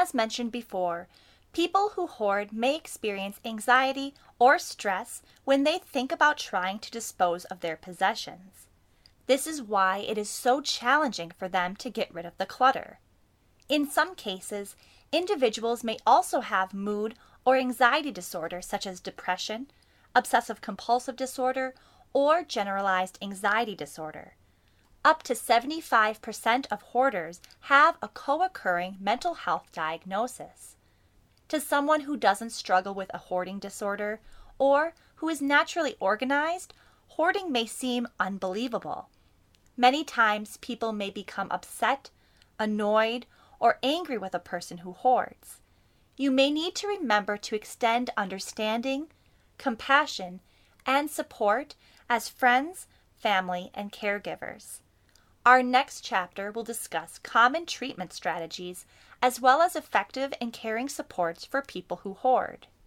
as mentioned before, people who hoard may experience anxiety or stress when they think about trying to dispose of their possessions. This is why it is so challenging for them to get rid of the clutter. In some cases, individuals may also have mood or anxiety disorders such as depression, obsessive-compulsive disorder, or generalized anxiety disorder. Up to 75% of hoarders have a co-occurring mental health diagnosis. To someone who doesn't struggle with a hoarding disorder or who is naturally organized, hoarding may seem unbelievable. Many times people may become upset, annoyed, or angry with a person who hoards. You may need to remember to extend understanding, compassion, and support as friends, family, and caregivers. Our next chapter will discuss common treatment strategies as well as effective and caring supports for people who hoard.